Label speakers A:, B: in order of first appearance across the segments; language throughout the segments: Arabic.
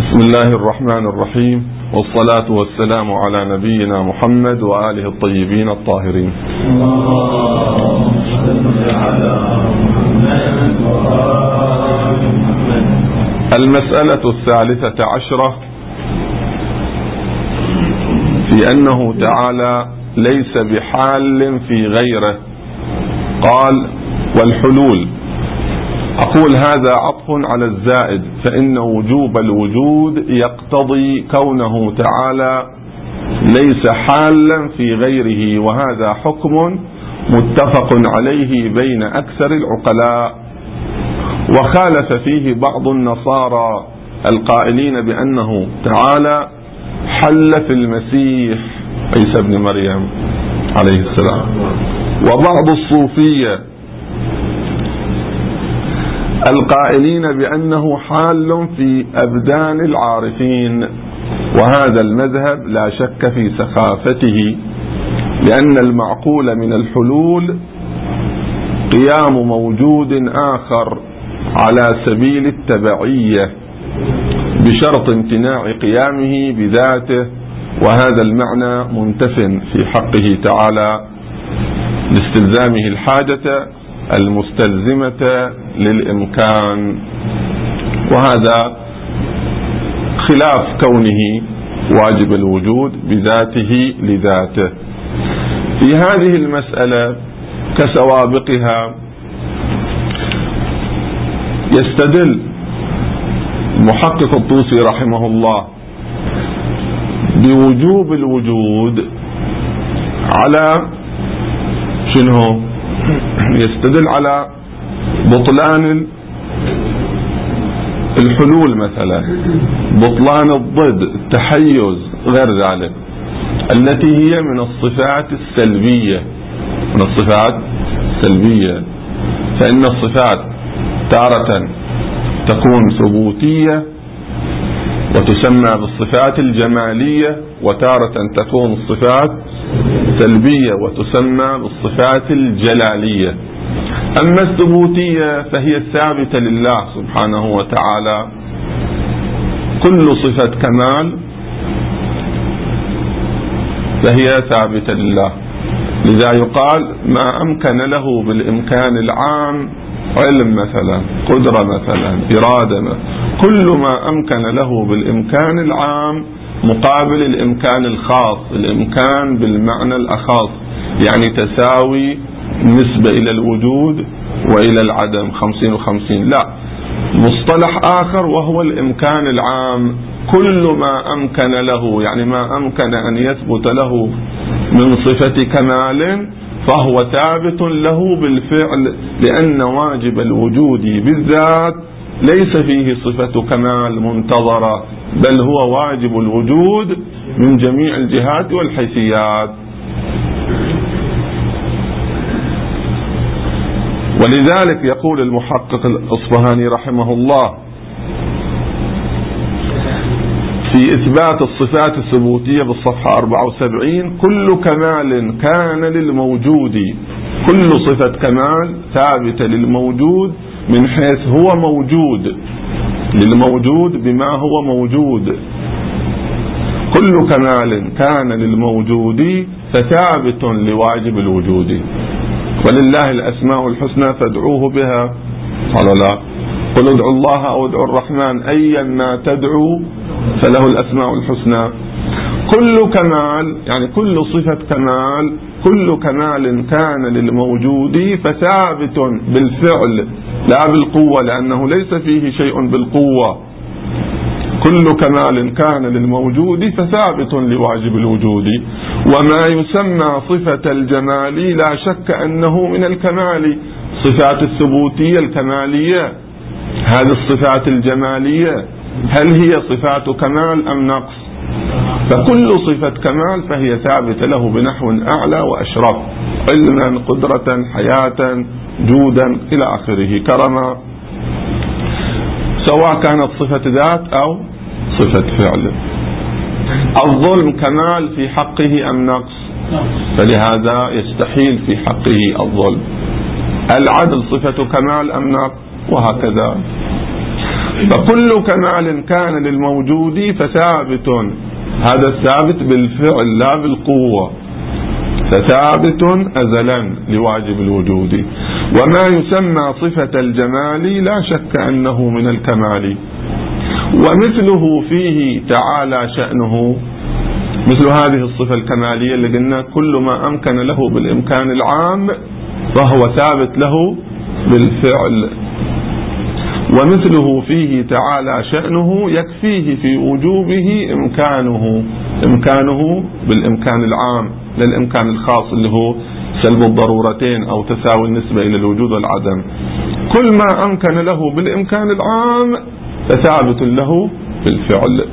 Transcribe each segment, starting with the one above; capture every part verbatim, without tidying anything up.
A: بسم الله الرحمن الرحيم، والصلاة والسلام على نبينا محمد وآله الطيبين الطاهرين. المسألة الثالثة عشرة في أنه تعالى ليس بحال في غيره. قال: والحلول. أقول هذا عطف على الزائد، فإن وجوب الوجود يقتضي كونه تعالى ليس حالا في غيره، وهذا حكم متفق عليه بين أكثر العقلاء، وخالف فيه بعض النصارى القائلين بأنه تعالى حل في المسيح عيسى بن مريم عليه السلام، وبعض الصوفية القائلين بأنه حال في أبدان العارفين. وهذا المذهب لا شك في سخافته، لأن المعقول من الحلول قيام موجود آخر على سبيل التبعية بشرط امتناع قيامه بذاته، وهذا المعنى منتف في حقه تعالى لاستلزامه الحاجة المستلزمة للإمكان، وهذا خلاف كونه واجب الوجود بذاته لذاته. في هذه المسألة كسوابقها يستدل المحقق الطوسي رحمه الله بوجوب الوجود على شنو؟ يستدل على بطلان الحلول مثلا، بطلان الضد، التحيز، غير ذلك، التي هي من الصفات السلبية من الصفات السلبية فإن الصفات تارة تكون ثبوتية وتسمى بالصفات الجمالية، وتارة تكون الصفات سلبية وتسمى بالصفات الجلالية. أما الثبوتية فهي ثابتة لله سبحانه وتعالى، كل صفة كمال فهي ثابتة لله، لذا يقال ما أمكن له بالإمكان العام، علم مثلا، قدرة مثلا، إرادة مثلا، كل ما أمكن له بالإمكان العام مقابل الإمكان الخاص، الإمكان بالمعنى الأخاص، يعني تساوي نسبة إلى الوجود وإلى العدم خمسين وخمسين. لا، مصطلح آخر وهو الإمكان العام، كل ما أمكن له، يعني ما أمكن أن يثبت له من صفة كمال فهو ثابت له بالفعل، لأن واجب الوجود بالذات ليس فيه صفة كمال منتظرة، بل هو واجب الوجود من جميع الجهات والحيثيات. ولذلك يقول المحقق الأصفهاني رحمه الله في إثبات الصفات الثبوتية بالصفحة أربعة وسبعين: كل كمال كان للموجود، كل صفة كمال ثابتة للموجود من حيث هو موجود، للموجود بما هو موجود، كل كمال كان للموجود فثابت لواجب الوجود. ولله الأسماء الحسنى فادعوه بها، قال لا، قل ادعوا الله أو ادعوا الرحمن أيا ما تدعو فله الأسماء الحسنى. كل كمال يعني كل صفة كمال، كل كمال كان للموجود فثابت بالفعل لا بالقوة، لأنه ليس فيه شيء بالقوة. كل كمال كان للموجود فثابت لواجب الوجود. وما يسمى صفة الجمال لا شك أنه من الكمال، صفات الثبوتية الكمالية، هذه الصفات الجمالية هل هي صفات كمال أم نقص؟ فكل صفة كمال فهي ثابتة له بنحو أعلى وأشرف، علما، قدرة، حياة، جودا إلى آخره، كرما، سواء كانت صفة ذات أو صفة فعل. الظلم كمال في حقه أم نقص؟ فلهذا يستحيل في حقه الظلم. العدل صفة كمال أم نقص؟ وهكذا. فكل كمال كان للموجود فثابت، هذا الثابت بالفعل لا بالقوة، فثابت أزلا لواجب الوجود. وما يسمى صفة الجمال لا شك أنه من الكمال، ومثله فيه تعالى شأنه، مثل هذه الصفة الكمالية اللي قلنا كل ما أمكن له بالإمكان العام فهو ثابت له بالفعل. ومثله فيه تعالى شأنه يكفيه في وجوبه إمكانه، إمكانه بالإمكان العام للإمكان الخاص اللي هو سلب الضرورتين أو تساوي النسبة إلى الوجود والعدم. كل ما أمكن له بالإمكان العام فثابت له بالفعل.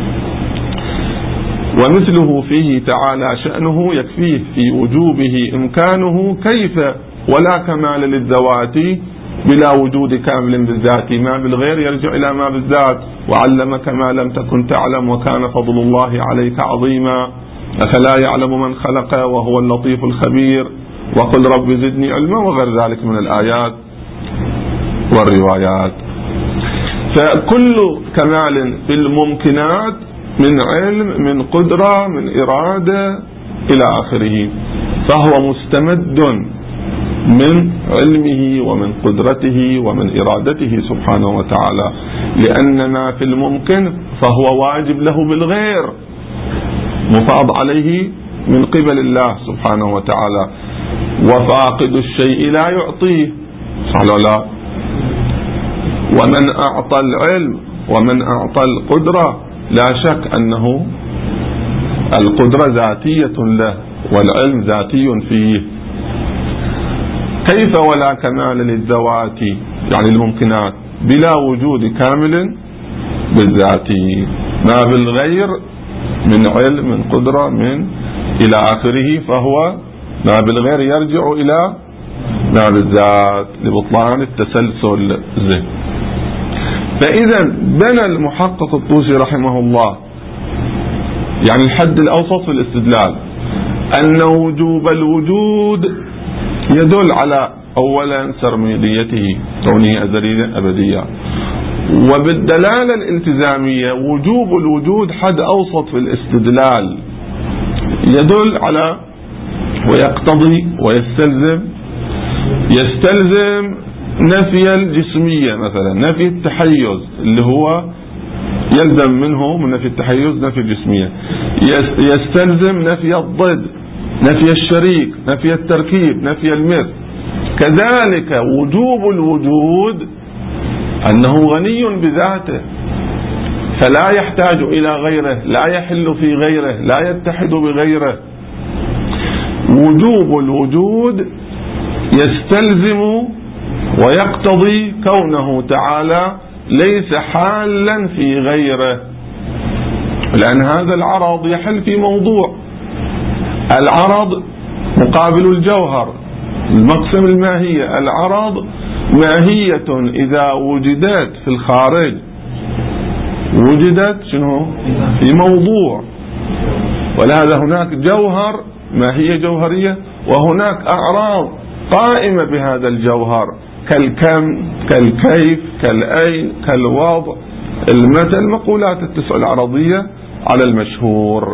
A: ومثله فيه تعالى شأنه يكفيه في وجوبه إمكانه، كيف ولا كمال للذوات بلا وجود كامل بالذات، ما بالغير يرجع إلى ما بالذات. وعلمك ما لم تكن تعلم وكان فضل الله عليك عظيما، أفلا يعلم من خلق وهو اللطيف الخبير، وقل رب زدني علما، وغير ذلك من الآيات والروايات. فكل كمال في الممكنات من علم، من قدرة، من إرادة إلى آخره، فهو مستمد من علمه ومن قدرته ومن إرادته سبحانه وتعالى، لأن ما في الممكن فهو واجب له بالغير، مفاض عليه من قبل الله سبحانه وتعالى. وفاقد الشيء لا يعطيه، صح ولا لا؟ ومن أعطى العلم ومن أعطى القدرة لا شك أنه القدرة ذاتية له والعلم ذاتي فيه. كيف ولا كمال للذوات يعني الممكنات بلا وجود كامل بالذات، ما بالغير من علم، من قدرة، من إلى آخره، فهو ما بالغير يرجع إلى ما بالذات لبطلان التسلسل ذه. فإذا بنى المحقق الطوسي رحمه الله يعني الحد الأوسط في الاستدلال أن وجوب الوجود يدل على أولا سرمديته كونه أزليا أبديا، وبالدلالة الالتزامية وجوب الوجود حد أوسط في الاستدلال يدل على ويقتضي ويستلزم يستلزم نفي الجسمية، مثلا نفي التحيز اللي هو يلزم منه من نفي التحيز نفي الجسمية، يستلزم نفي الضد، نفي الشريك، نفي التركيب، نفي المثل. كذلك وجوب الوجود أنه غني بذاته فلا يحتاج إلى غيره، لا يحل في غيره، لا يتحد بغيره. وجوب الوجود يستلزم ويقتضي كونه تعالى ليس حالا في غيره، لأن هذا العرض يحل في موضوع. العرض مقابل الجوهر، المقسم الماهية. العرض ماهية إذا وجدت في الخارج وجدت شنو في موضوع، ولهذا هناك جوهر ماهية جوهرية، وهناك أعراض قائمة بهذا الجوهر كالكم، كالكيف، كالأين، كالوضع، المثل، المقولات التسع العرضية على المشهور.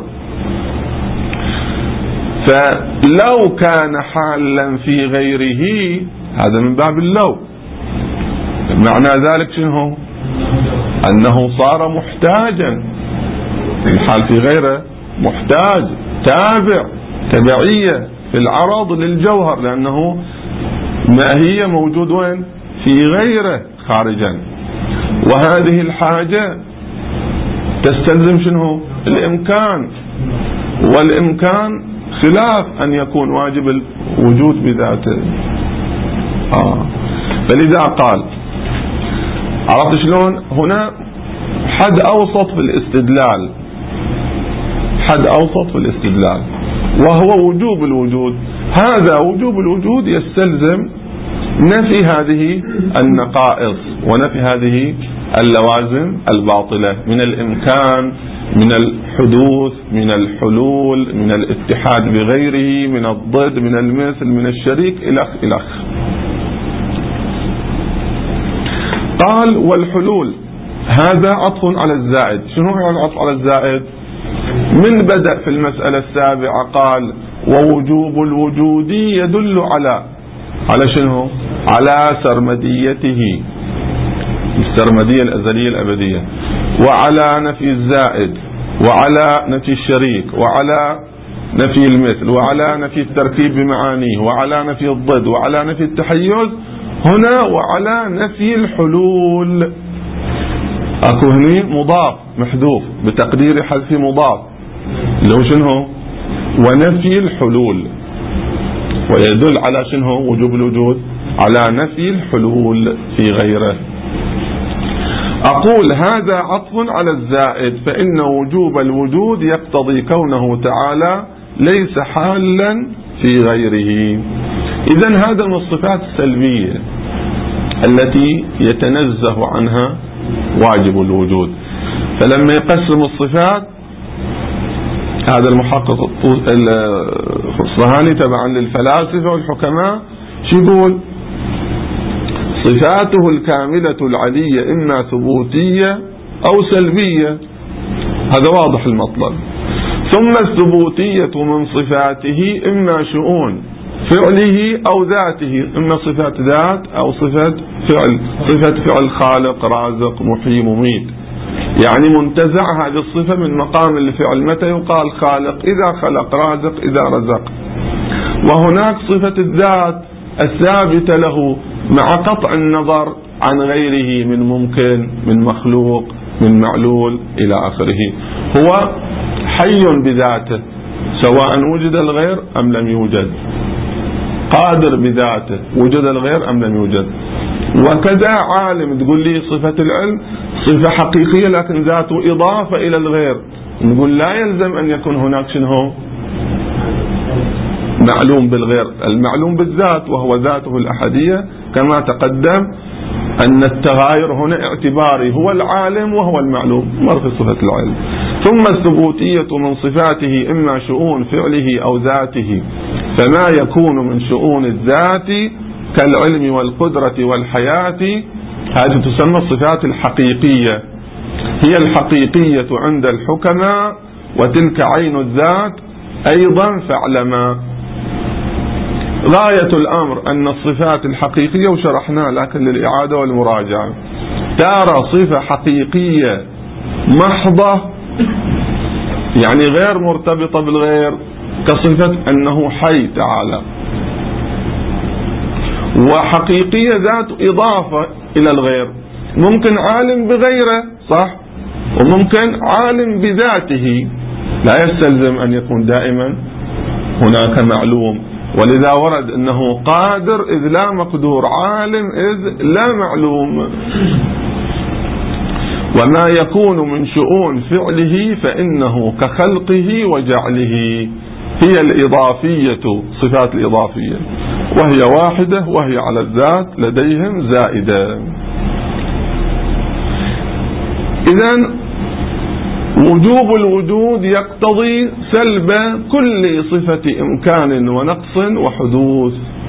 A: فلو كان حالا في غيره هذا من باب اللو، معنى ذلك شنو؟ أنه صار محتاجا، الحال في غيره محتاج تابع تبعية في العرض للجوهر، لأنه ماهية موجود وين؟ في غيره خارجا. وهذه الحاجة تستلزم شنو؟ الإمكان، والإمكان خلاف أن يكون واجب الوجود بذاته. آه. فلذا قال، عرفت شلون؟ هنا حد أوسط في الاستدلال، حد أوسط في الاستدلال وهو وجوب الوجود. هذا وجوب الوجود يستلزم نفي هذه النقائص ونفي هذه اللوازم الباطلة من الإمكان، من الحدوث، من الحلول، من الاتحاد بغيره، من الضد، من المثل، من الشريك إلى إلى. قال والحلول هذا عطف على الزائد. شنو يعني عطف على الزائد؟ من بدأ في المسألة السابعة قال ووجوب الوجود يدل على على شنو؟ على سرمديته، السرمدية الأزلية الأبدية، وعلى نفي الزائد، وعلى نفي الشريك، وعلى نفي المثل، وعلى نفي التركيب بمعانيه، وعلى نفي الضد، وعلى نفي التحيز هنا، وعلى نفي الحلول. اكو هني مضاف محذوف بتقدير حذف مضاف لو شنو؟ ونفي الحلول، ويدل على شنو؟ وجوب الوجود على نفي الحلول في غيره. أقول هذا عطف على الزائد، فإن وجوب الوجود يقتضي كونه تعالى ليس حالا في غيره. إذن هذا من الصفات السلبية التي يتنزه عنها واجب الوجود. فلما يقسم الصفات هذا المحقق الصهاني تبعا للفلاسفة والحكماء شو يقول؟ صفاته الكاملة العلية إما ثبوتية أو سلبية، هذا واضح المطلب. ثم الثبوتية من صفاته إما شؤون فعله أو ذاته، إما صفات ذات أو صفات فعل، صفة فعل خالق رازق محيي مميت، يعني منتزع هذه الصفة من مقام الفعل. متى يقال خالق؟ إذا خلق، رازق إذا رزق. وهناك صفة الذات الثابتة له مع قطع النظر عن غيره من ممكن، من مخلوق، من معلول إلى آخره. هو حي بذاته سواء وجد الغير أم لم يوجد، قادر بذاته وجد الغير أم لم يوجد. وكذا عالم، تقول لي صفة العلم صفة حقيقية لكن ذاته إضافة إلى الغير، نقول لا يلزم أن يكون هناك شنو؟ معلوم بالغير، المعلوم بالذات وهو ذاته الأحدية. كما تقدم أن التغاير هنا اعتباري، هو العالم وهو المعلوم، مر في صفة العلم. ثم الثبوتية من صفاته إما شؤون فعله أو ذاته، فما يكون من شؤون الذات كالعلم والقدرة والحياة هذه تسمى الصفات الحقيقية، هي الحقيقية عند الحكماء، وتلك عين الذات أيضا فاعلما. غاية الأمر أن الصفات الحقيقية وشرحناها لكن للإعادة والمراجعة، ترى صفة حقيقية محضة يعني غير مرتبطة بالغير، كصفة أنه حي تعالى، وحقيقية ذات إضافة إلى الغير، ممكن عالم بغيره صح، وممكن عالم بذاته، لا يستلزم أن يكون دائما هناك معلوم. ولذا ورد أنه قادر إذ لا مقدور، عالم إذ لا معلوم. وما يكون من شؤون فعله فإنه كخلقه وجعله، هي الإضافية، صفات الإضافية، وهي واحدة وهي على الذات لديهم زائدة. إذن وجوب الوجود يقتضي سلب كل صفة إمكان ونقص وحدوث،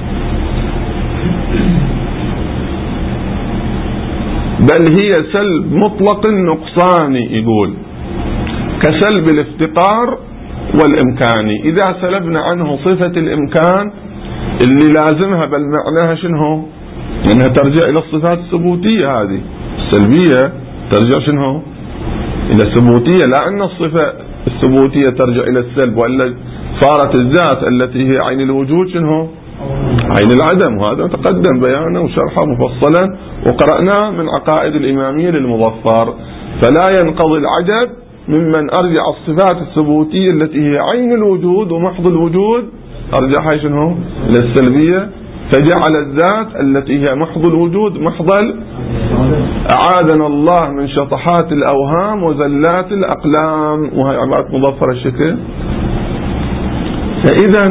A: بل هي سلب مطلق النقصان، يقول كسلب الافتقار والإمكان. إذا سلبنا عنه صفة الإمكان اللي لازمها بل معناها شنو؟ لأنها ترجع إلى الصفات الثبوتية، هذه السلبية ترجع شنو؟ إلى الثبوتية، لا أن الصفة الثبوتية ترجع إلى السلب، وإلا صارت الذات التي هي عين الوجود شنو؟ عين العدم. وهذا تقدم بيانه وشرحه مفصلا وقرأناه من عقائد الإمامية للمظفر. فلا ينقضي العجب ممن أرجع الصفات الثبوتية التي هي عين الوجود ومحض الوجود أرجعها شنو؟ إلى السلبية، فجعل الذات التي هي محض الوجود محض، أعاذنا الله من شطحات الأوهام وزلات الأقلام، وهي عبارة مظفر الشكل. فإذا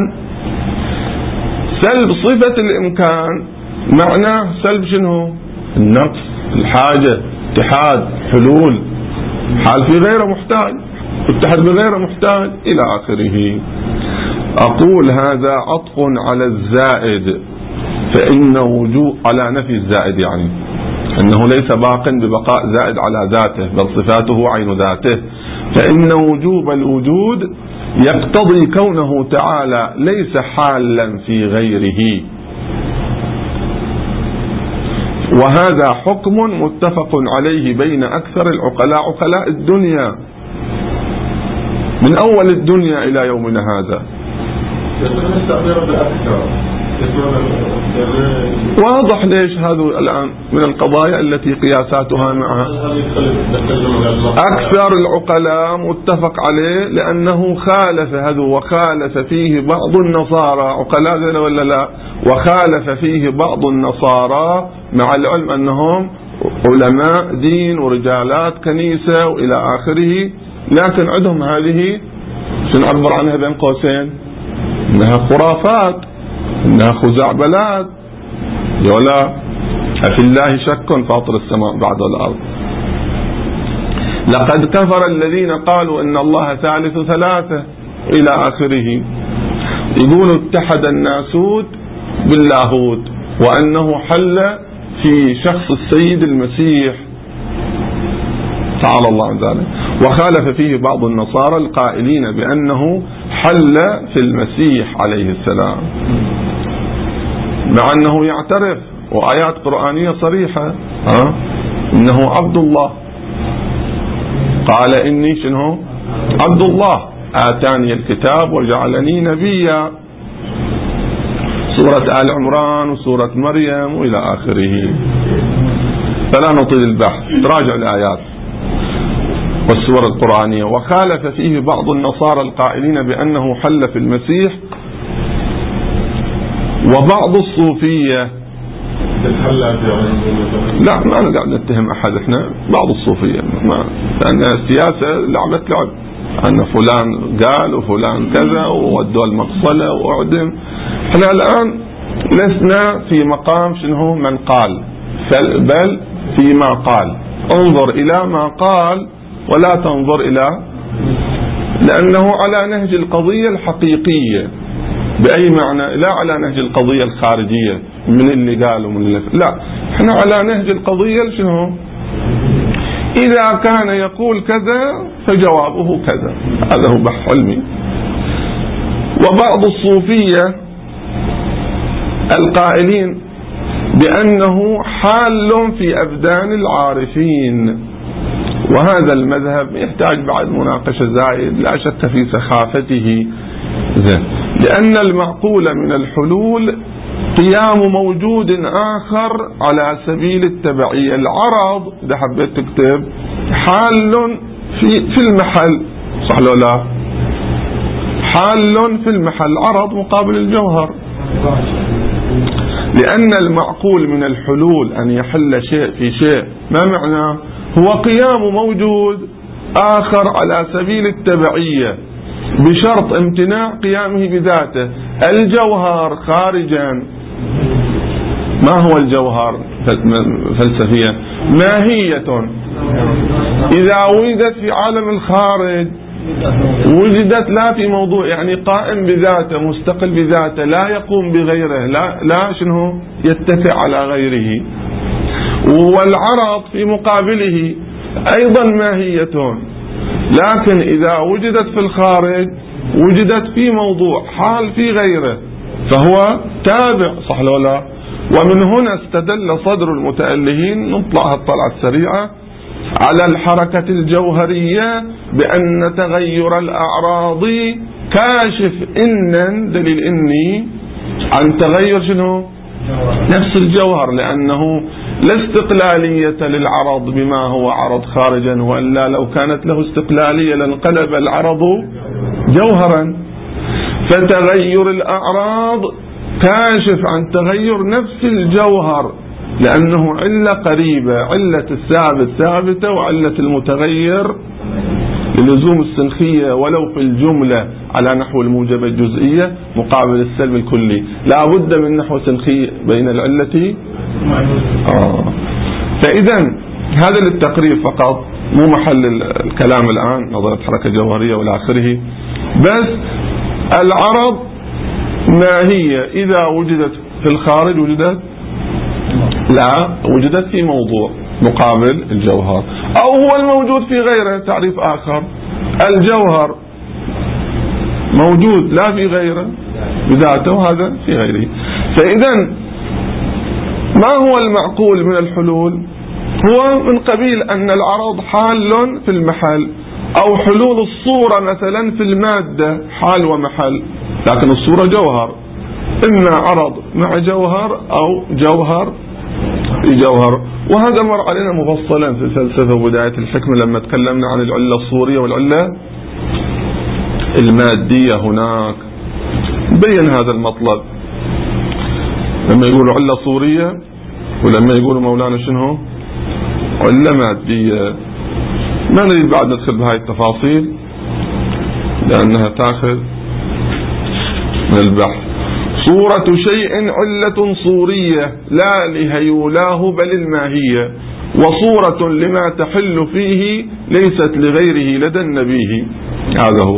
A: سلب صفة الإمكان معناه سلب شنو؟ النقص، الحاجة، اتحاد، حلول، حال في غير محتاج، اتحد بغير محتاج إلى آخره. أقول هذا عطف على الزائد، فإن وجوب على نفي الزائد، يعني أنه ليس باق ببقاء زائد على ذاته، بل صفاته عين ذاته، فإن وجوب الوجود يقتضي كونه تعالى ليس حالا في غيره، وهذا حكم متفق عليه بين أكثر العقلاء، عقلاء الدنيا من أول الدنيا إلى يومنا هذا. واضح ليش هذا الآن من القضايا التي قياساتها معها أكثر العقلاء متفق عليه، لأنه خالف هذا وخالف فيه بعض النصارى، عقلاء ولا لا، وخالف فيه بعض النصارى مع العلم أنهم علماء دين ورجالات كنيسة وإلى آخره، لكن عندهم هذه سنعبر عنها بين قوسين إنها خرافات، إنها خزعبلات، يولا أفي الله شك فاطر السماء بعد الأرض، لقد كفر الذين قالوا إن الله ثالث ثلاثة إلى آخره. يقولوا اتحد الناسوت باللاهوت، وأنه حل في شخص السيد المسيح تعالى الله عن ذلك، وخالف فيه بعض النصارى القائلين بأنه حل في المسيح عليه السلام، مع أنه يعترف وآيات قرآنية صريحة ها إنه عبد الله، قال إني شنو عبد الله آتاني الكتاب وجعلني نبيا، سورة آل عمران وسورة مريم وإلى آخره. فلا نطيل البحث، تراجع الآيات والسور القرآنية. وخالف فيه بعض النصارى القائلين بأنه حل في المسيح، وبعض الصوفية. لا ما أنا قاعد نتهم أحد، إحنا بعض الصوفية، ما لأن السياسة لعبة لعب، أن فلان قال وفلان كذا وودوا المقصلة وأعدم. إحنا الآن لسنا في مقام شنو من قال، بل فيما قال، انظر إلى ما قال ولا تنظر إلى، لأنه على نهج القضية الحقيقية. بأي معنى؟ لا على نهج القضية الخارجية من اللي قال ومن اللي لا، احنا على نهج القضية شنو؟ إذا كان يقول كذا فجوابه كذا، هذا هو بحث علمي. وبعض الصوفية القائلين بأنه حال في أبدان العارفين، وهذا المذهب يحتاج بعد مناقشة زائد، لا شك في سخافته، لأن المعقول من الحلول قيام موجود آخر على سبيل التبعية. العرض إذا حبيت تكتب حال في في المحل، صح لو لا؟ حال في المحل، عرض مقابل الجوهر. لأن المعقول من الحلول أن يحل شيء في شيء، ما معناه؟ هو قيام موجود آخر على سبيل التبعية بشرط امتناع قيامه بذاته. الجوهر خارجا، ما هو الجوهر فلسفيا؟ ماهية إذا وجدت في عالم الخارج وجدت لا في موضوع، يعني قائم بذاته مستقل بذاته، لا يقوم بغيره، لا, لا شنو يتكئ على غيره. والعرض في مقابله أيضا ماهية، لكن إذا وجدت في الخارج وجدت في موضوع حال في غيره فهو تابع، صح لو لا؟ ومن هنا استدل صدر المتألهين، نطلع الطلعة السريعة، على الحركة الجوهرية بأن تغير الأعراض كاشف إن دليل إني عن تغير شنو؟ نفس الجوهر، لأنه لا استقلالية للعرض بما هو عرض خارجا، وإلا لو كانت له استقلالية لانقلب العرض جوهرا. فتغير الأعراض كاشف عن تغير نفس الجوهر، لأنه علة قريبة، علة الثابت ثابتة وعلة المتغير للزوم السنخية ولو في الجملة على نحو الموجبة الجزئية مقابل السلب الكلي، لا بد من نحو سنخي بين العلة. آه. فإذا هذا للتقريب فقط، مو محل الكلام الآن نظرة حركة جوهرية والى آخره. بس العرض ما هي إذا وجدت في الخارج وجدت لا، وجدت في موضوع مقابل الجوهر، أو هو الموجود في غيره. تعريف آخر، الجوهر موجود لا في غيره بذاته، وهذا في غيره. فإذا ما هو المعقول من الحلول؟ هو من قبيل أن العرض حال في المحل، أو حلول الصورة مثلا في المادة حال ومحل، لكن الصورة جوهر، إما عرض مع جوهر أو جوهر في جوهر. وهذا مر علينا مفصلا في فلسفة بداية الحكمة لما تكلمنا عن العلة الصورية والعلة المادية. هناك بين هذا المطلب لما يقولوا علة صورية، ولما يقولوا مولانا شنو علة مادية. ما نريد بعد ندخل بهاي التفاصيل لأنها تأخذ من البحث. صورة شيء علة صورية لا لهيولاه بل الماهية، وصورة لما تحل فيه ليست لغيره لدى النبيه. هذا هو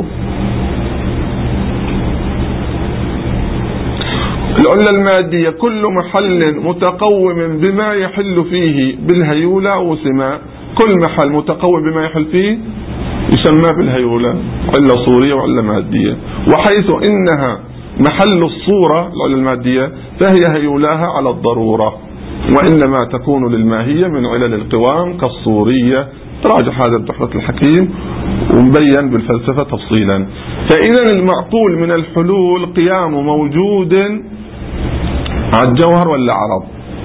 A: العلة المادية، كل محل متقوم بما يحل فيه بالهيولة أو سماء. كل محل متقوم بما يحل فيه يسمى بالهيولة، علة صورية وعلة مادية. وحيث إنها محل الصورة العلة المادية فهي هيولاها على الضرورة، وإنما تكون للماهية من علل القوام كالصورية. تراجع هذا بتحفة الحكيم ومبين بالفلسفة تفصيلا. فإذا المعقول من الحلول قيام موجود على الجوهر ولا عرض؟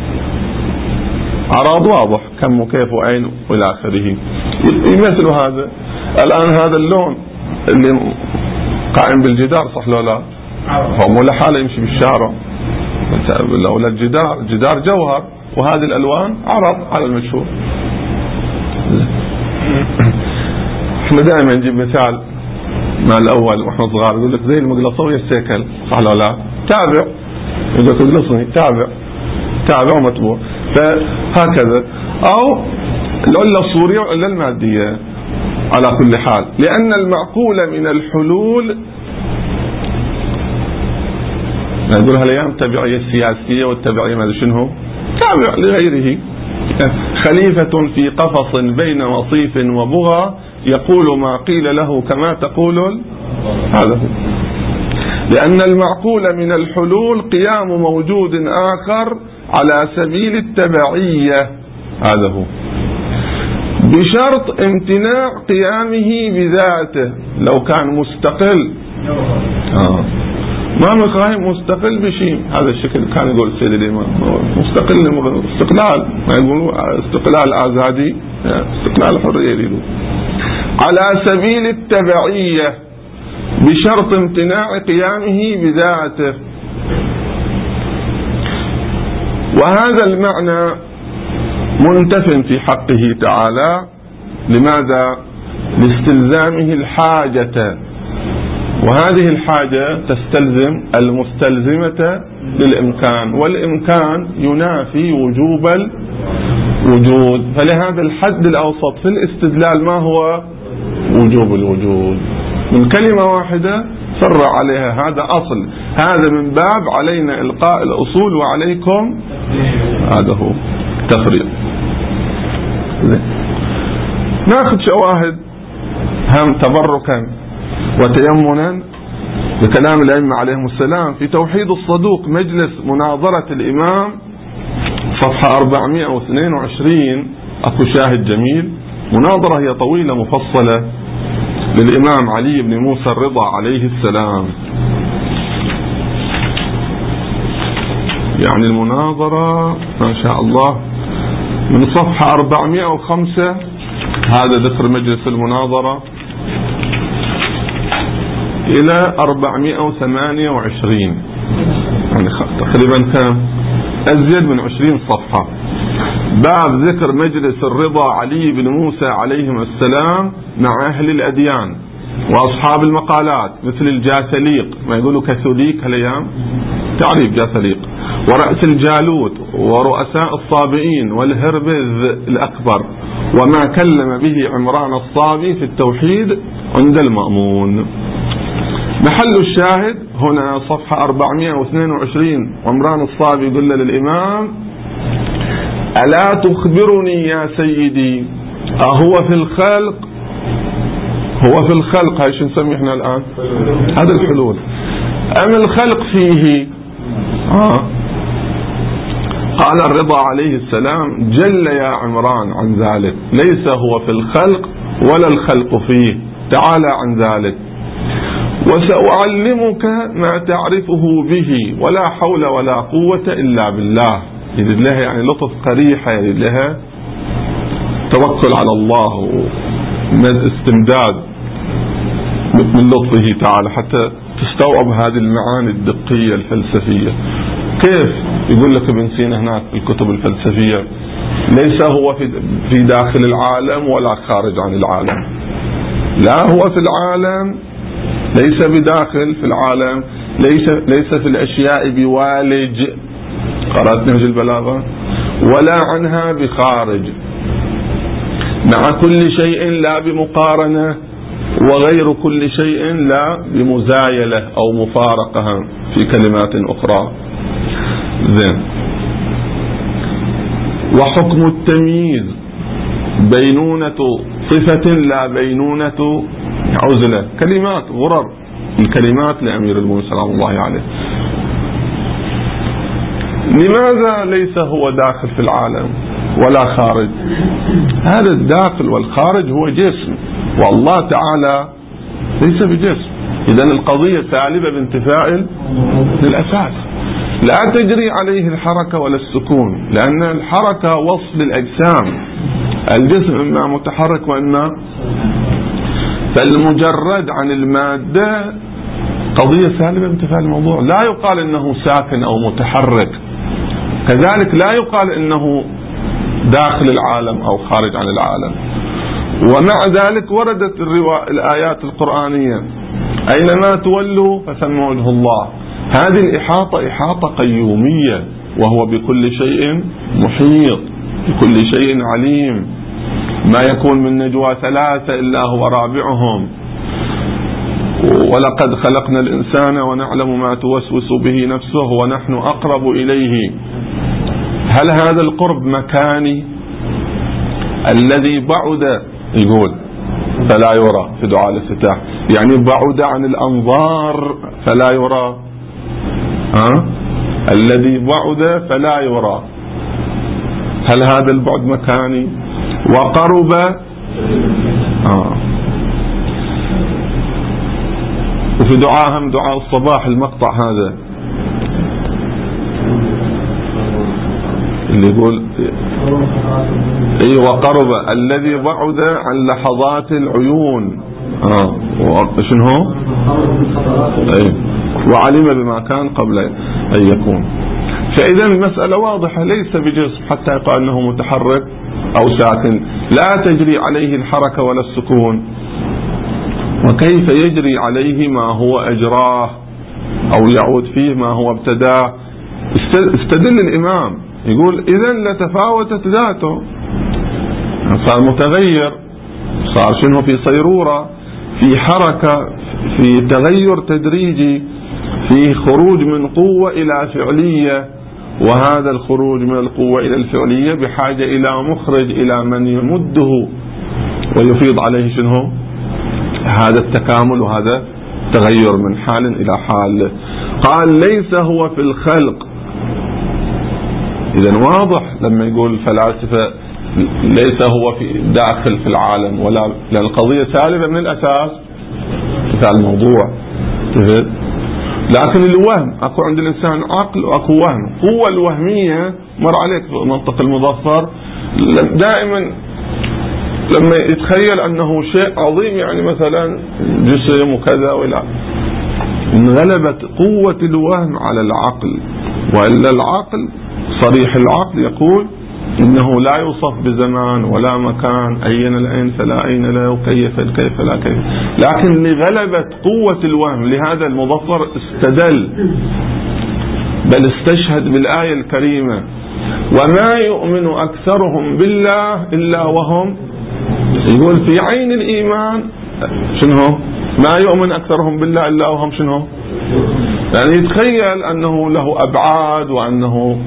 A: عرض واضح، كم وكيف وأين وإلى آخره. يمثل هذا الآن هذا اللون اللي قائم بالجدار، صح لو لا؟ هو مو لحاله يمشي بالشارع، لولا الجدار، الجدار جوهر، وهذه الألوان عرض على المشهور. احنا دائما نجيب مثال مع الأول واحنا صغار، يقول لك زي المقلصوية السيكل، صح لو لا؟ تابع، يقول لك اقلصني، تابع تابع ومتبوع. فهكذا. أو العلة الصورية والعلة المادية على كل حال، لأن المعقول من الحلول نقولها الأيام التبعية السياسية والتبعية ماذا شنو تابع لغيره. خليفة في قفص بين وصيف وبغى يقول ما قيل له كما تقول. هذا هو. لأن المعقول من الحلول قيام موجود آخر على سبيل التبعية. هذا هو، بشرط امتناع قيامه بذاته. لو كان مستقل آه. ما مقايم مستقل بشيء، هذا الشكل كان يقول السيد الإمام مستقل، استقلال، ما يقولوا استقلال آزادي، استقلال حرية يريدوا على سبيل التبعية بشرط امتناع قيامه بذاته. وهذا المعنى منتف في حقه تعالى. لماذا؟ لاستلزامه الحاجة، وهذه الحاجة تستلزم المستلزمة للإمكان، والإمكان ينافي وجوب الوجود. فلهذا الحد الأوسط في الاستدلال ما هو؟ وجوب الوجود. من كلمة واحدة فرع عليها، هذا أصل. هذا من باب علينا إلقاء الأصول وعليكم، هذا هو تفريق. ناخذ شواهد هم تبركا وتيمنا بكلام الأئمة عليهم السلام في توحيد الصدوق، مجلس مناظرة الإمام، صفحة أربعمائة واثنين وعشرين. أكو شاهد جميل، مناظرة هي طويلة مفصلة للإمام علي بن موسى الرضا عليه السلام. يعني المناظرة ما شاء الله من صفحة أربعمائة وخمسة، هذا ذكر مجلس المناظرة، إلى أربعمائة وثمانية وعشرين، يعني تقريبا كم؟ أزيد من عشرين صفحة. باب ذكر مجلس الرضا علي بن موسى عليهم السلام مع أهل الأديان وأصحاب المقالات مثل الجاثليق، ما يقولوا كاثوليك هالأيام، تعريف جاثليق، ورأس الجالوت ورؤساء الصابئين والهربذ الأكبر، وما كلم به عمران الصابي في التوحيد عند المأمون. محل الشاهد هنا صفحة أربعمائة واثنين وعشرين. عمران الصابي يقول للإمام ألا تخبرني يا سيدي أهو في الخلق، هو في الخلق، هاي شو نسميه احنا الآن؟ هذا الحلول. أم الخلق فيه؟ آه. قال الرضا عليه السلام جل يا عمران عن ذلك، ليس هو في الخلق ولا الخلق فيه، تعالى عن ذلك. وسأعلمك ما تعرفه به ولا حول ولا قوة إلا بالله. يريد لها يعني لطف قريحة، يريد لها توكل على الله واستمداد من لطفه تعالى حتى تستوعب هذه المعاني الدقية الفلسفية. كيف؟ يقول لك ابن سينا هناك في الكتب الفلسفية ليس هو في داخل العالم ولا خارج عن العالم، لا هو في العالم، ليس بداخل في العالم، ليس ليس في الأشياء بوالج، قرأت نهج البلاغة، ولا عنها بخارج، مع كل شيء لا بمقارنة، وغير كل شيء لا بمزايلة أو مفارقة في كلمات أخرى. زين. وحكم التمييز بينونة صفة لا بينونة عزلة، كلمات غرر الكلمات لأمير المؤمنين سلام الله عليه. لماذا ليس هو داخل في العالم ولا خارج؟ هذا الداخل والخارج هو جسم، والله تعالى ليس بجسم. إذن القضية سالبة بانتفاء للأساس، لا تجري عليه الحركة ولا السكون، لأن الحركة وصف للأجسام، الجسم إما متحرك وإما، فالمجرد عن المادة قضية سالبة بانتفاء الموضوع. لا يقال إنه ساكن أو متحرك، كذلك لا يقال إنه داخل العالم أو خارج عن العالم. ومع ذلك وردت الآيات القرآنية أينما تولوا فثم وجه الله. هذه الإحاطة إحاطة قيومية، وهو بكل شيء محيط، بكل شيء عليم. ما يكون من نجوى ثلاثة إلا هو رابعهم، ولقد خلقنا الإنسان ونعلم ما توسوس به نفسه ونحن أقرب إليه. هل هذا القرب مكاني؟ الذي بعد يقول فلا يرى في دعاء الافتتاح، يعني بعد عن الأنظار فلا يرى. ها؟ الذي بعد فلا يرى، هل هذا البعد مكاني؟ وقرب آه. وفي دعاهم دعاء الصباح المقطع هذا اللي يقول اي وقرب الذي بعد عن لحظات العيون اه شنو هو؟ اي وعلم بما كان قبل ان يكون. فاذا المسألة واضحة، ليس بجسم حتى يقال انه متحرك او ساكن، لا تجري عليه الحركة ولا السكون. وكيف يجري عليه ما هو أجراه أو يعود فيه ما هو ابتداه؟ استدل الإمام يقول إذن لتفاوتت ذاته، صار متغير، صار شنو في صيرورة، في حركة، في تغير تدريجي، في خروج من قوة إلى فعلية، وهذا الخروج من القوة إلى الفعلية بحاجة إلى مخرج، إلى من يمده ويفيض عليه شنو هذا التكامل وهذا تغير من حال إلى حال. قال ليس هو في الخلق. إذن واضح لما يقول الفلاسفة ليس هو في داخل في العالم ولا، لأن القضية سالبة من الأساس في الموضوع. لكن الوهم أكو عند الإنسان عقل وأكو وهم. قوة الوهمية مر عليك في منطق المظفر دائما لما يتخيل أنه شيء عظيم، يعني مثلا جسم وكذا ولا، انغلبت قوة الوهم على العقل، وإلا العقل صريح العقل يقول إنه لا يوصف بزمان ولا مكان، أين العين فلا أين لا، وكيف الكيف لا كيف. لكن لغلبت قوة الوهم لهذا المظفر استدل، بل استشهد بالآية الكريمة وما يؤمن أكثرهم بالله إلا وهم، يقول في عين الإيمان شنو ما يؤمن أكثرهم بالله إلا وهم شنو، يعني يتخيل أنه له أبعاد وأنه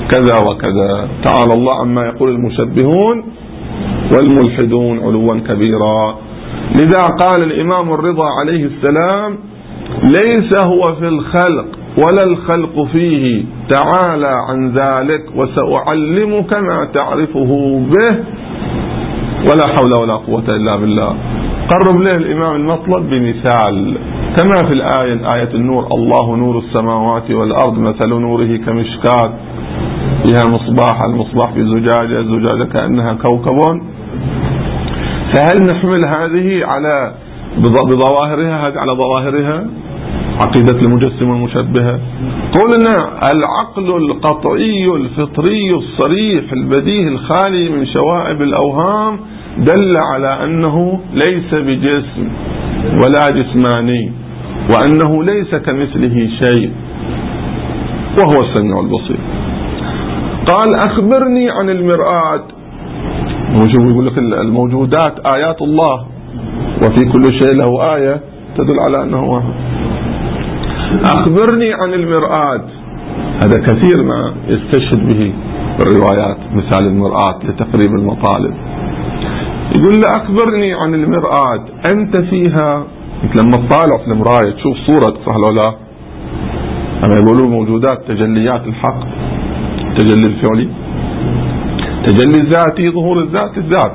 A: كذا وكذا. تعالى الله عما يقول المشبهون والملحدون علوا كبيرا. لذا قال الإمام الرضا عليه السلام: ليس هو في الخلق ولا الخلق فيه، تعالى عن ذلك وسأعلمك ما تعرفه به، ولا حول ولا قوة إلا بالله. قرب له الإمام المطلب بمثال كما في الآية، آية النور: الله نور السماوات والأرض مثل نوره كمشكاة فيها مصباح، المصباح في زجاجة، الزجاجة كأنها كوكب. فهل نحمل هذه على بظواهرها، هذه على ظواهرها عقيدة المجسم والمشبهة؟ قلنا العقل القطعي الفطري الصريح البديهي الخالي من شوائب الأوهام دل على أنه ليس بجسم ولا جسماني، وأنه ليس كمثله شيء، وهو السميع البصير. قال: أخبرني عن المرآة. يقول لك الموجودات آيات الله، وفي كل شيء له آية تدل على أنه واحد. أخبرني عن المرآة، هذا كثير ما يستشهد به الروايات، مثال المرآة لتقريب المطالب. يقول له: أخبرني عن المرآة، أنت فيها، لما تطالع في المراية تشوف صورة، صح ولا لا؟ أما يقولوا موجودات تجليات الحق، تجلي الفعلي، تجلي الذاتي ظهور الذات الذات،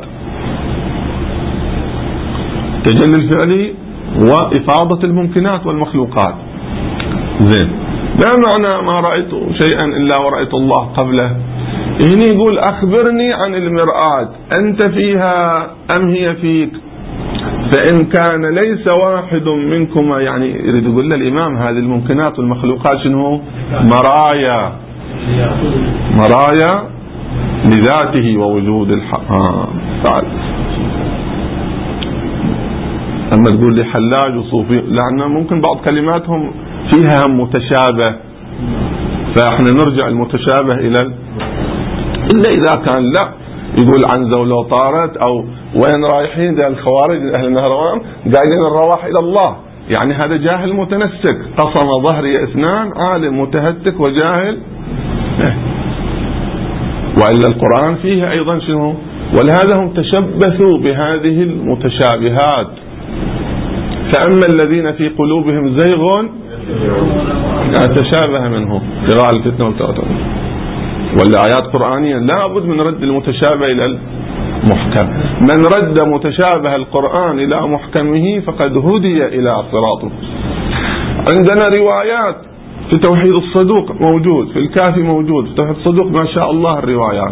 A: تجلي الفعلي وإفاضة الممكنات والمخلوقات. زين، لا معنى ما رأيت شيئا إلا ورأيت الله قبله. هنا يقول: أخبرني عن المرآة، أنت فيها أم هي فيك؟ فإن كان ليس واحد منكما، يعني يريد يقول للإمام هذه الممكنات والمخلوقات شنو؟ مرايا، مرايا لذاته ووجود الحق. آه. أما تقول لي حلاج وصوفي، لأن ممكن بعض كلماتهم فيها متشابه، فإحنا نرجع المتشابه إلى إلا إذا كان لا يقول عن زولة طارت، أو وين رايحين ذا الخوارج أهل النهروان قايلين الرواح إلى الله، يعني هذا جاهل متنسك، قصم ظهري اثنان، عالم متهتك وجاهل. وإلا القرآن فيه أيضا شنو؟ ولهذا هم تشبثوا بهذه المتشابهات. فأما الذين في قلوبهم زيغ تشابه منه ابتغاء الفتنة والتوتر. والآيات قرآنية لا بد من رد المتشابه إلى المحكم. من رد متشابه القرآن إلى محكمه فقد هدي إلى صراطه. عندنا روايات في توحيد الصدوق موجود، في الكافي موجود، في توحيد الصدوق ما شاء الله الروايات.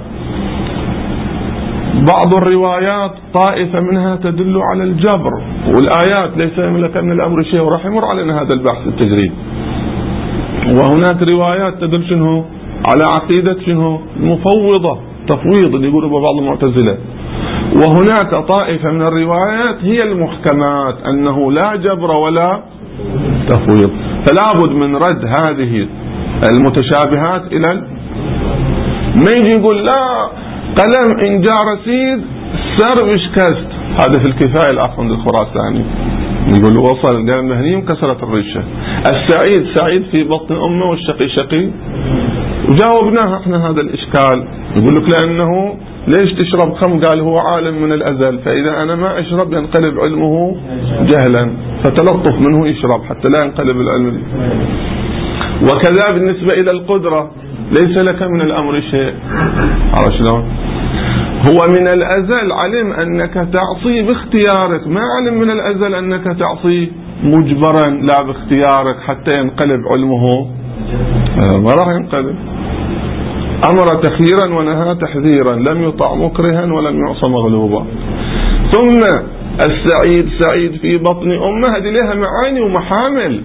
A: بعض الروايات طائفة منها تدل على الجبر، والآيات ليس يملك من الأمر شيء، وراح يمر علينا هذا البحث التجريد. وهناك روايات تدل شنو على عقيدة شنو المفوضة، تفويض اللي يقولوا بعض المعتزلة. وهناك طائفة من الروايات هي المحكمات، أنه لا جبر ولا تفويض. فلا بد من رد هذه المتشابهات إلى ما يجي يقول لا قلم إن جاء رسيد سر بشكست، هذا في الكفاية الأخوند الخراساني يقول وصل القلم مهني وكسرت الرشة. السعيد سعيد في بطن أمه والشقي شقي. وجاوبناه احنا هذا الإشكال، يقول لك لأنه ليش تشرب خمر؟ قال هو عالم من الأزل، فإذا أنا ما أشرب ينقلب علمه جهلا، فتلطف منه يشرب حتى لا ينقلب العلم. وكذا بالنسبة إلى القدرة، ليس لك من الأمر شيء. عرفت شلون؟ هو من الأزل علم أنك تعصي باختيارك، ما علم من الأزل أنك تعصي مجبرا لا باختيارك حتى ينقلب علمه. ما راح ينقلب. أمر تخييرا ونهى تحذيرا، لم يطع مكرها ولم يعصى مغلوبا. ثم السعيد سعيد في بطن أمه، هذه لها معاني ومحامل.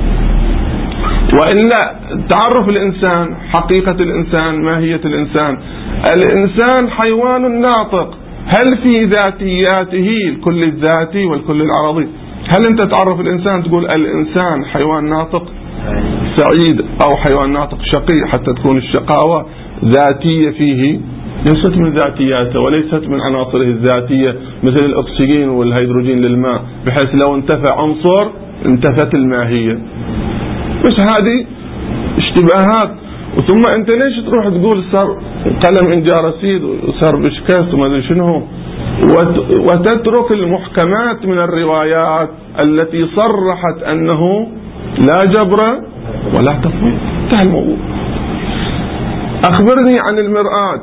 A: وإلا تعرف الإنسان، حقيقة الإنسان، ماهية الإنسان. الإنسان حيوان ناطق، هل في ذاتياته الكل الذاتي والكل العرضي؟ هل أنت تعرف الإنسان تقول الإنسان حيوان ناطق سعيد أو حيوان ناطق شقي، حتى تكون الشقاوة ذاتية فيه؟ ليست من ذاتياته وليست من عناصره الذاتية، مثل الأكسجين والهيدروجين للماء، بحيث لو انتفى عنصر انتفت الماهية. بس هذه اشتباهات. وثم أنت ليش تروح تقول صار قلم إن جاء رصيد وصار بشكاس وما أدري شنو، وتترك المحكمات من الروايات التي صرحت أنه لا جبر ولا تفويض. انتهى الموضوع. أخبرني عن المرآة.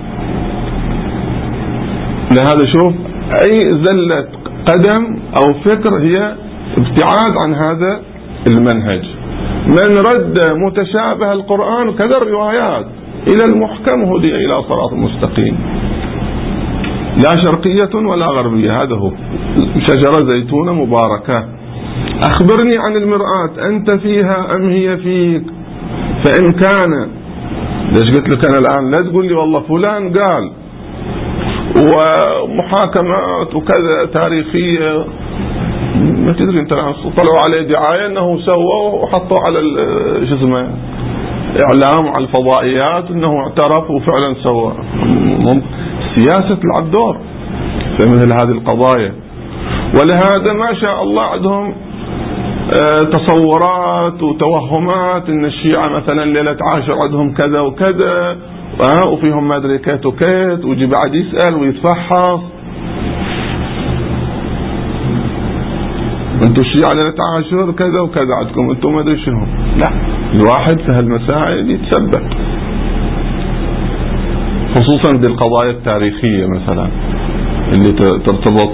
A: لهذا شوف أي زلة قدم أو فكر هي ابتعاد عن هذا المنهج. من رد متشابه القرآن كذا الروايات إلى المحكم هدي إلى صراط مستقيم، لا شرقية ولا غربية. هذا هو شجرة زيتونة مباركة. أخبرني عن المرآة، أنت فيها أم هي فيك؟ فإن كان، ليش قلت لك أنا الآن لا تقول لي والله فلان قال ومحاكمات وكذا تاريخية، ما تدري انت طلعوا عليه دعاية انه سوى وحطوا على شو اسمه اعلام على الفضائيات انه اعترف وفعلا سوى. سياسة تلعب دور في مثل هذه القضايا. ولهذا ما شاء الله عندهم تصورات وتوهمات ان الشيعة مثلا ليلة عاشر عندهم كذا وكذا وفيهم ما ادري كيت وكيت، ويجي بعد يسأل ويتفحص. انتم الشيعة ليلة عاشر كذا وكذا عندكم، انتم ما ادري شنو. لا، الواحد في هالمسائل يتثبت، خصوصا بالقضايا التاريخية مثلا اللي ترتبط.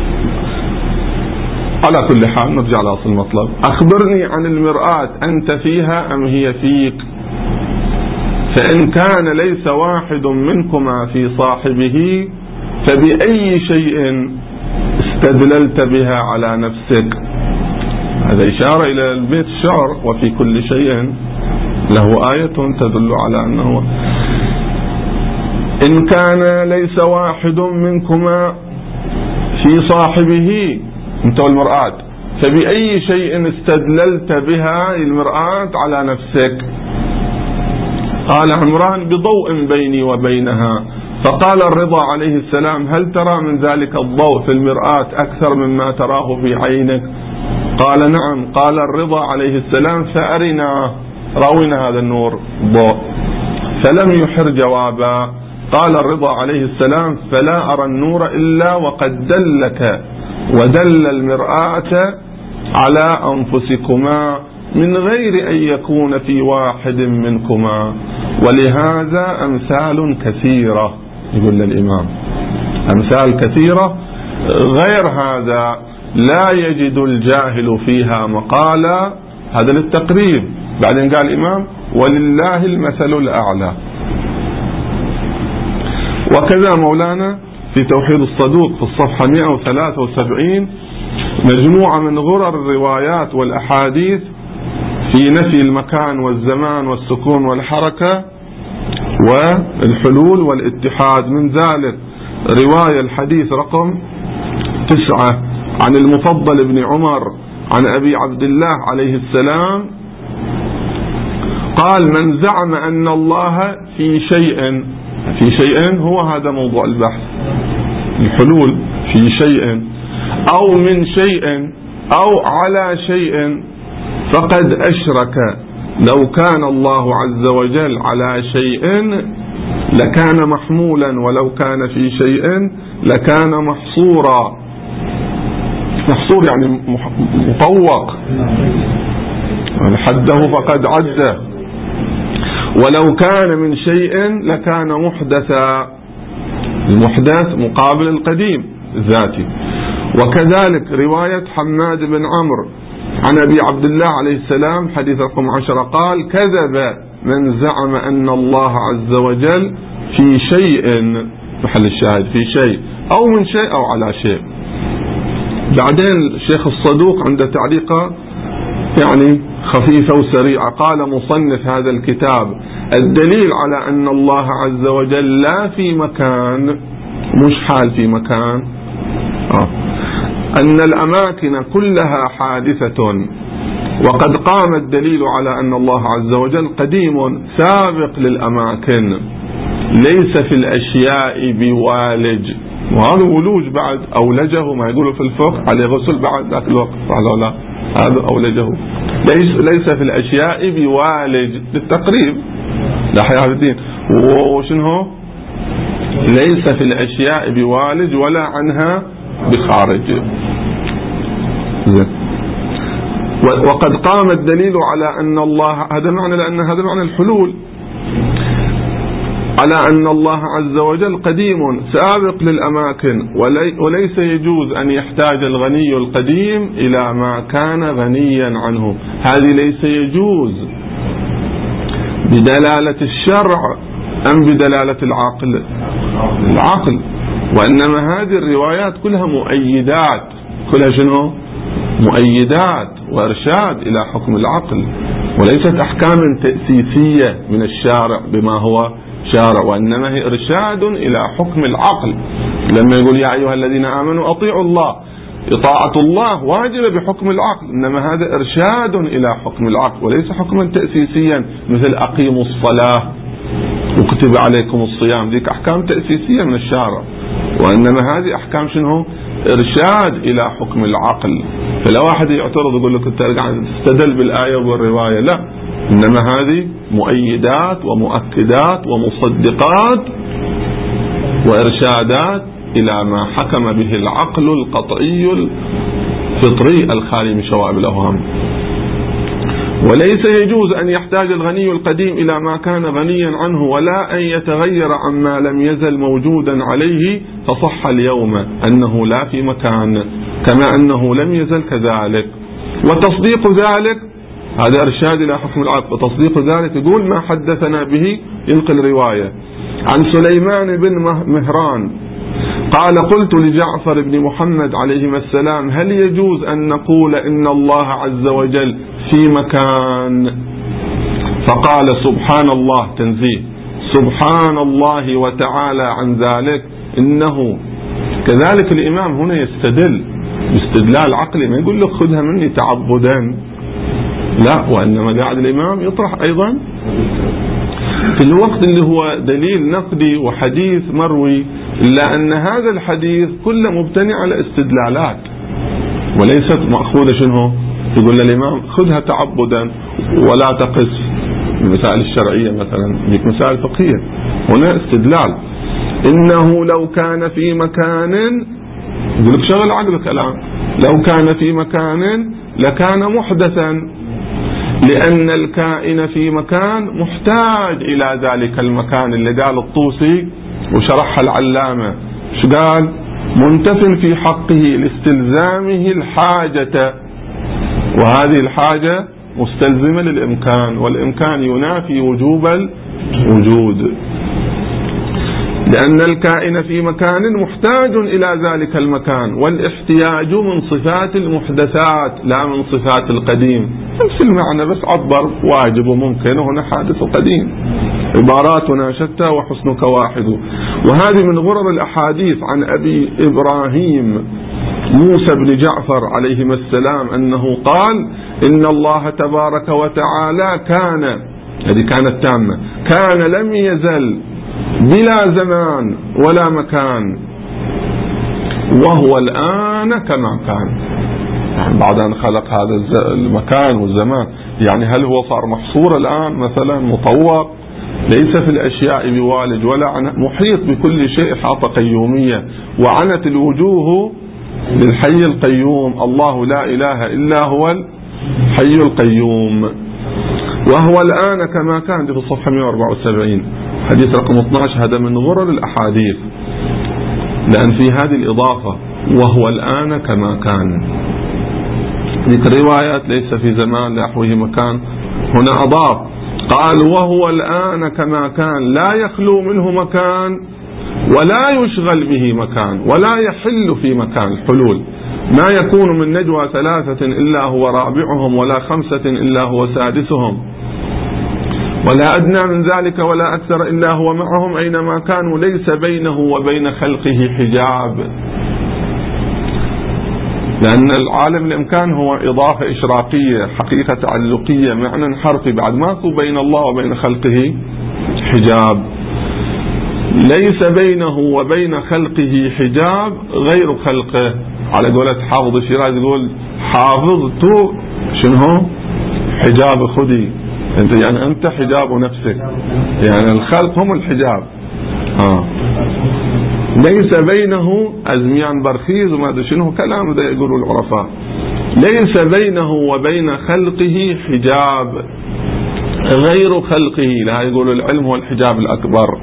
A: على كل حال نرجع لأصل المطلب. أخبرني عن المرآة، أنت فيها أم هي فيك؟ فإن كان ليس واحد منكما في صاحبه فبأي شيء استدللت بها على نفسك؟ هذا إشارة إلى البيت الشعر، وفي كل شيء له آية تدل على أنه إن كان ليس واحد منكما في صاحبه، انت والمرآة، فبأي شيء استدللت بها المرآة على نفسك؟ قال عمران بضوء بيني وبينها. فقال الرضا عليه السلام هل ترى من ذلك الضوء في المرآة أكثر مما تراه في عينك؟ قال نعم. قال الرضا عليه السلام فأرنا، راونا هذا النور ضوء. فلم يحر جوابا. قال الرضا عليه السلام فلا أرى النور إلا وقد دلك ودل المرآة على أنفسكما من غير أن يكون في واحد منكما، ولهذا أمثال كثيرة. يقول الإمام أمثال كثيرة غير هذا لا يجد الجاهل فيها مقالا. هذا للتقريب. بعدين قال الإمام ولله المثل الأعلى. وكذا مولانا في توحيد الصدوق في الصفحة مئة وثلاثة وسبعين مجموعة من غرر الروايات والأحاديث في نفي المكان والزمان والسكون والحركة والحلول والاتحاد. من ذلك رواية الحديث رقم تسعة عن المفضل بن عمر عن أبي عبد الله عليه السلام قال من زعم أن الله في شيء، في شيء هو هذا موضوع البحث، الحلول في شيء أو من شيء أو على شيء فقد أشرك. لو كان الله عز وجل على شيء لكان محمولا، ولو كان في شيء لكان محصورا. محصور يعني مطوق، حده فقد عده. ولو كان من شيء لكان محدثا. المحدث مقابل القديم الذاتي. وكذلك رواية حماد بن عمرو عن أبي عبد الله عليه السلام حديث رقم عشرة قال كذب من زعم أن الله عز وجل في شيء، محل الشاهد في شيء أو من شيء أو على شيء. بعدين الشيخ الصدوق عنده تعليقة يعني خفيفة وسريعة. قال مصنف هذا الكتاب الدليل على أن الله عز وجل لا في مكان، مش حال في مكان، آه. أن الأماكن كلها حادثة، وقد قام الدليل على أن الله عز وجل قديم سابق للأماكن ليس في الأشياء بوالج. وهذا ولوج بعد أولجه، ما يقولوا في الفقه عليه غسل بعد ذاك الوقت، لا هذا أولجه. ليس, ليس في الأشياء بوالج للتقريب، دحيح الدين. وشنو ليس في الأشياء بوالج ولا عنها بخارج. وقد قام الدليل على أن الله، هذا معنى، لأن هذا معنى الحلول، على أن الله عز وجل قديم سابق للأماكن، وليس يجوز أن يحتاج الغني القديم إلى ما كان غنيا عنه. هذه ليس يجوز بدلالة الشرع أم بدلالة العقل؟ العقل. وإنما هذه الروايات كلها مؤيدات، كلها شنو؟ مؤيدات وإرشاد إلى حكم العقل، وليست أحكام تأسيسية من الشارع بما هو شارع، وإنما هي إرشاد إلى حكم العقل. لما يقول يا أيها الذين آمنوا أطيعوا الله، إطاعة الله واجبة بحكم العقل، إنما هذا إرشاد إلى حكم العقل وليس حكما تأسيسيا مثل أقيموا الصلاة وكتب عليكم الصيام، ذيك أحكام تأسيسية من الشارع، وإنما هذه أحكام شنو؟ إرشاد إلى حكم العقل. فلا واحد يعترض يقول لك أنت تستدل بالآية والرواية، لا، إنما هذه مؤيدات ومؤكدات ومصدقات وإرشادات إلى ما حكم به العقل القطعي الفطري الخالي من شوائب الأوهام. وليس يجوز أن يحتاج الغني القديم إلى ما كان غنيا عنه، ولا أن يتغير عما لم يزل موجودا عليه، فصح اليوم أنه لا في مكان كما أنه لم يزل كذلك. وتصديق ذلك هذا إرشاد إلى حكم العقل. وتصديق ذلك يقول ما حدثنا به، ينقل رواية عن سليمان بن مهران قال قلت لجعفر بن محمد عليهما السلام هل يجوز أن نقول إن الله عز وجل في مكان؟ فقال سبحان الله، تنزيه، سبحان الله وتعالى عن ذلك، إنه كذلك. الإمام هنا يستدل باستدلال عقلي، ما يقول لك خذها مني تعبدا، لا، وإنما قاعد الإمام يطرح أيضا في الوقت اللي هو دليل نقدي وحديث مروي، إلا أن هذا الحديث كله مبتني على استدلالات وليست مأخوذة شنو؟ يقول الإمام خذها تعبدا ولا تقس المسائل الشرعية مثلا، ذيك مسائل فقهية، هنا استدلال. إنه لو كان في مكان، يقول لك شغل عقلك الآن، لو كان في مكان لكان محدثا، لأن الكائن في مكان محتاج إلى ذلك المكان، اللي قال الطوسي وشرح العلامة، شو قال؟ منتف في حقه لاستلزامه الحاجة، وهذه الحاجة مستلزمة للإمكان، والإمكان ينافي وجوب الوجود، لأن الكائن في مكان محتاج إلى ذلك المكان، والاحتياج من صفات المحدثات لا من صفات القديم. نفس المعنى بس عبر واجب وممكن، وهنا حادث وقديم، عباراتنا شتى وحسنك واحد. وهذه من غرر الأحاديث عن أبي إبراهيم موسى بن جعفر عليهما السلام أنه قال إن الله تبارك وتعالى كان، هذه كانت تامة، كان لم يزل بلا زمان ولا مكان، وهو الآن كما كان. يعني بعد أن خلق هذا المكان والزمان، يعني هل هو صار محصور الآن مثلا مطوق؟ ليس في الأشياء بوالج ولا عنة، محيط بكل شيء حاطة قيومية، وعنت الوجوه للحي القيوم، الله لا إله إلا هو الحي القيوم، وهو الآن كما كان. في الصفحة مئة وأربعة وسبعين حديث رقم اثني عشر. هذا من غرر الأحاديث، لأن في هذه الإضافة وهو الآن كما كان، ذيك الروايات ليس في زمان لأحوه مكان، هنا أضاف قال وهو الآن كما كان، لا يخلو منه مكان ولا يشغل به مكان ولا يحل في مكان. الحلول ما يكون من نجوى ثلاثة إلا هو رابعهم ولا خمسة إلا هو سادسهم ولا أدنى من ذلك ولا أكثر إلا هو معهم أينما كانوا، ليس بينه وبين خلقه حجاب. لأن العالم الإمكان هو إضافة إشراقية، حقيقة تعلقية، معنى حرفي، بعد ماكو بين الله وبين خلقه حجاب. ليس بينه وبين خلقه حجاب غير خلقه، على قولة حافظ الشيرازي يقول حافظت شنو حجاب خدي، أنت يعني أنت حجاب نفسك، يعني الخلق هم الحجاب. آه. ليس بينه أزميان برخيز وما أدري شنو كلام ده يقولوا العرفاء، ليس بينه وبين خلقه حجاب غير خلقه، لا يقول العلم هو الحجاب الأكبر.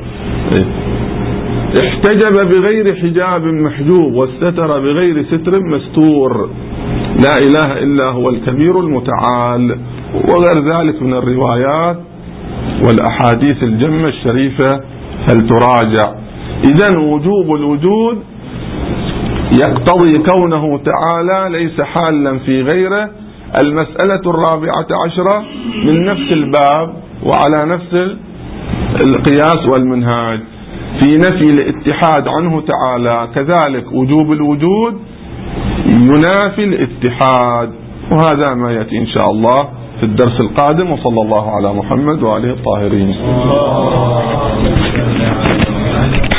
A: احتجب بغير حجاب محجوب واستتر بغير ستر مستور، لا إله إلا هو الكبير المتعال، وغير ذلك من الروايات والأحاديث الجمة الشريفة فلتراجع. إذن وجوب الوجود يقتضي كونه تعالى ليس حالا في غيره. المسألة الرابعة عشرة من نفس الباب وعلى نفس القياس والمنهاج في نفي الاتحاد عنه تعالى، كذلك وجوب الوجود ينافي الاتحاد، وهذا ما يأتي إن شاء الله في الدرس القادم. وصلى الله على محمد وآله الطاهرين.